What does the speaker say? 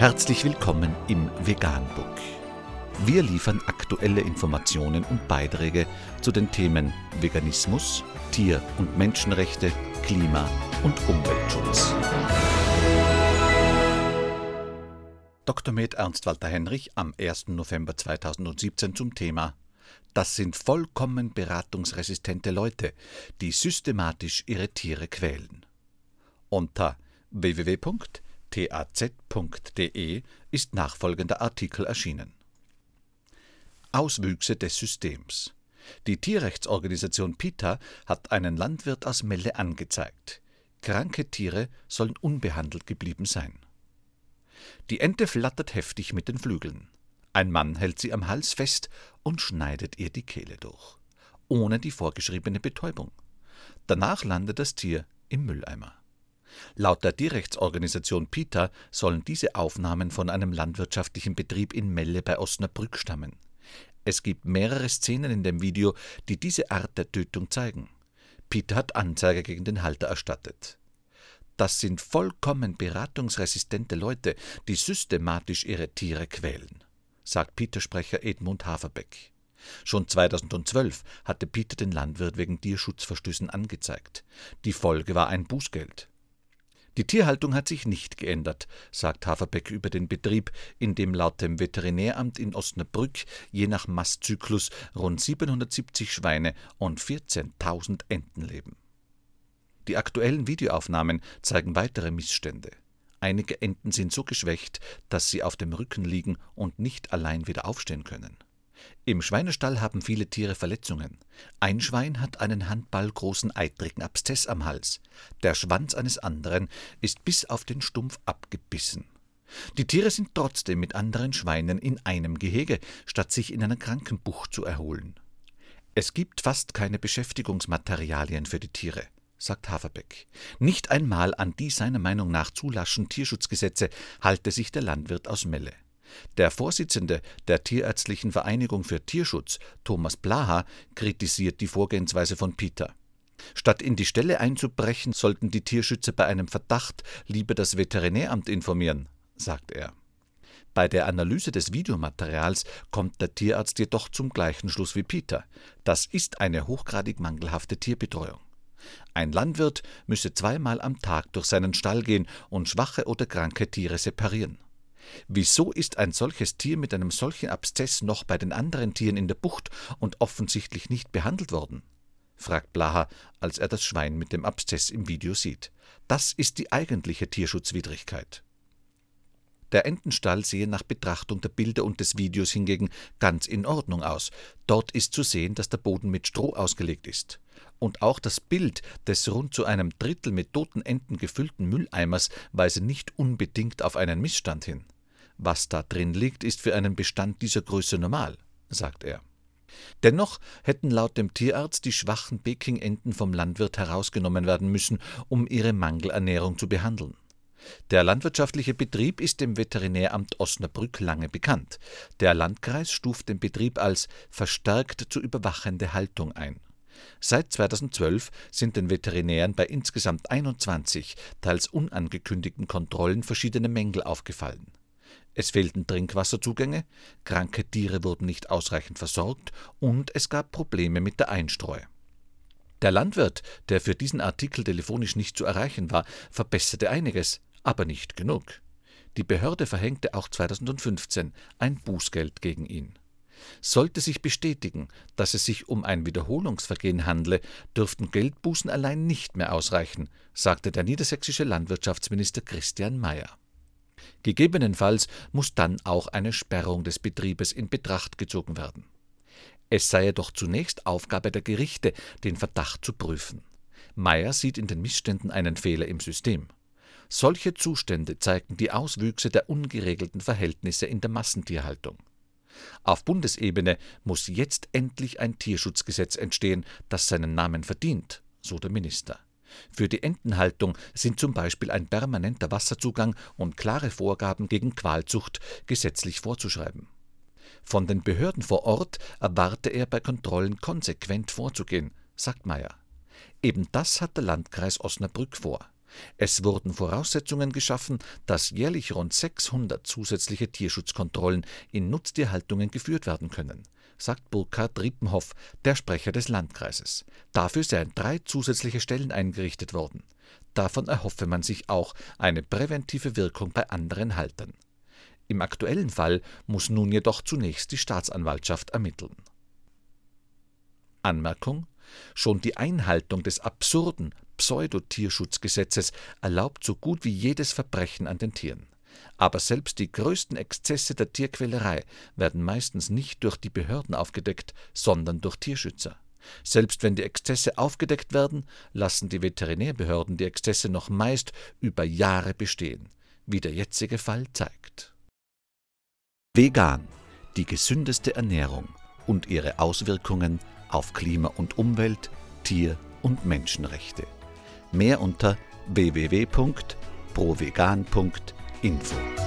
Herzlich willkommen im Veganbook. Wir liefern aktuelle Informationen und Beiträge zu den Themen Veganismus, Tier- und Menschenrechte, Klima- und Umweltschutz. Dr. med. Ernst Walter Henrich am 1. November 2017 zum Thema: Das sind vollkommen beratungsresistente Leute, die systematisch ihre Tiere quälen. Unter www.taz.de ist nachfolgender Artikel erschienen. Auswüchse des Systems. Die Tierrechtsorganisation PETA hat einen Landwirt aus Melle angezeigt. Kranke Tiere sollen unbehandelt geblieben sein. Die Ente flattert heftig mit den Flügeln. Ein Mann hält sie am Hals fest und schneidet ihr die Kehle durch, ohne die vorgeschriebene Betäubung. Danach landet das Tier im Mülleimer. Laut der Tierrechtsorganisation PETA sollen diese Aufnahmen von einem landwirtschaftlichen Betrieb in Melle bei Osnabrück stammen. Es gibt mehrere Szenen in dem Video, die diese Art der Tötung zeigen. PETA hat Anzeige gegen den Halter erstattet. Das sind vollkommen beratungsresistente Leute, die systematisch ihre Tiere quälen, sagt PETA-Sprecher Edmund Haferbeck. Schon 2012 hatte PETA den Landwirt wegen Tierschutzverstößen angezeigt. Die Folge war ein Bußgeld. Die Tierhaltung hat sich nicht geändert, sagt Haferbeck über den Betrieb, in dem laut dem Veterinäramt in Osnabrück je nach Mastzyklus rund 770 Schweine und 14.000 Enten leben. Die aktuellen Videoaufnahmen zeigen weitere Missstände. Einige Enten sind so geschwächt, dass sie auf dem Rücken liegen und nicht allein wieder aufstehen können. Im Schweinestall haben viele Tiere Verletzungen. Ein Schwein hat einen handballgroßen eitrigen Abszess am Hals. Der Schwanz eines anderen ist bis auf den Stumpf abgebissen. Die Tiere sind trotzdem mit anderen Schweinen in einem Gehege, statt sich in einer Krankenbucht zu erholen. Es gibt fast keine Beschäftigungsmaterialien für die Tiere, sagt Haferbeck. Nicht einmal an die seiner Meinung nach zu laschen Tierschutzgesetze halte sich der Landwirt aus Melle. Der Vorsitzende der Tierärztlichen Vereinigung für Tierschutz, Thomas Blaha, kritisiert die Vorgehensweise von PETA. Statt in die Ställe einzubrechen, sollten die Tierschützer bei einem Verdacht lieber das Veterinäramt informieren, sagt er. Bei der Analyse des Videomaterials kommt der Tierarzt jedoch zum gleichen Schluss wie PETA. Das ist eine hochgradig mangelhafte Tierbetreuung. Ein Landwirt müsse 2-mal am Tag durch seinen Stall gehen und schwache oder kranke Tiere separieren. Wieso ist ein solches Tier mit einem solchen Abszess noch bei den anderen Tieren in der Bucht und offensichtlich nicht behandelt worden? Fragt Blaha, als er das Schwein mit dem Abszess im Video sieht. Das ist die eigentliche Tierschutzwidrigkeit. Der Entenstall sehe nach Betrachtung der Bilder und des Videos hingegen ganz in Ordnung aus. Dort ist zu sehen, dass der Boden mit Stroh ausgelegt ist. Und auch das Bild des rund zu einem Drittel mit toten Enten gefüllten Mülleimers weise nicht unbedingt auf einen Missstand hin. Was da drin liegt, ist für einen Bestand dieser Größe normal, sagt er. Dennoch hätten laut dem Tierarzt die schwachen Peking-Enten vom Landwirt herausgenommen werden müssen, um ihre Mangelernährung zu behandeln. Der landwirtschaftliche Betrieb ist dem Veterinäramt Osnabrück lange bekannt. Der Landkreis stuft den Betrieb als verstärkt zu überwachende Haltung ein. Seit 2012 sind den Veterinären bei insgesamt 21, teils unangekündigten Kontrollen verschiedene Mängel aufgefallen. Es fehlten Trinkwasserzugänge, kranke Tiere wurden nicht ausreichend versorgt und es gab Probleme mit der Einstreu. Der Landwirt, der für diesen Artikel telefonisch nicht zu erreichen war, verbesserte einiges, aber nicht genug. Die Behörde verhängte auch 2015 ein Bußgeld gegen ihn. Sollte sich bestätigen, dass es sich um ein Wiederholungsvergehen handle, dürften Geldbußen allein nicht mehr ausreichen, sagte der niedersächsische Landwirtschaftsminister Christian Mayer. Gegebenenfalls muss dann auch eine Sperrung des Betriebes in Betracht gezogen werden. Es sei jedoch zunächst Aufgabe der Gerichte, den Verdacht zu prüfen. Mayer sieht in den Missständen einen Fehler im System. Solche Zustände zeigten die Auswüchse der ungeregelten Verhältnisse in der Massentierhaltung. Auf Bundesebene muss jetzt endlich ein Tierschutzgesetz entstehen, das seinen Namen verdient, so der Minister. Für die Entenhaltung sind zum Beispiel ein permanenter Wasserzugang und klare Vorgaben gegen Qualzucht gesetzlich vorzuschreiben. Von den Behörden vor Ort erwarte er bei Kontrollen konsequent vorzugehen, sagt Mayer. Eben das hat der Landkreis Osnabrück vor. Es wurden Voraussetzungen geschaffen, dass jährlich rund 600 zusätzliche Tierschutzkontrollen in Nutztierhaltungen geführt werden können, sagt Burkhard Riepenhoff, der Sprecher des Landkreises. Dafür seien 3 zusätzliche Stellen eingerichtet worden. Davon erhoffe man sich auch eine präventive Wirkung bei anderen Haltern. Im aktuellen Fall muss nun jedoch zunächst die Staatsanwaltschaft ermitteln. Anmerkung: Schon die Einhaltung des absurden Pseudotierschutzgesetzes erlaubt so gut wie jedes Verbrechen an den Tieren. Aber selbst die größten Exzesse der Tierquälerei werden meistens nicht durch die Behörden aufgedeckt, sondern durch Tierschützer. Selbst wenn die Exzesse aufgedeckt werden, lassen die Veterinärbehörden die Exzesse noch meist über Jahre bestehen, wie der jetzige Fall zeigt. Vegan, die gesündeste Ernährung und ihre Auswirkungen auf Klima und Umwelt, Tier- und Menschenrechte. Mehr unter www.provegan.info.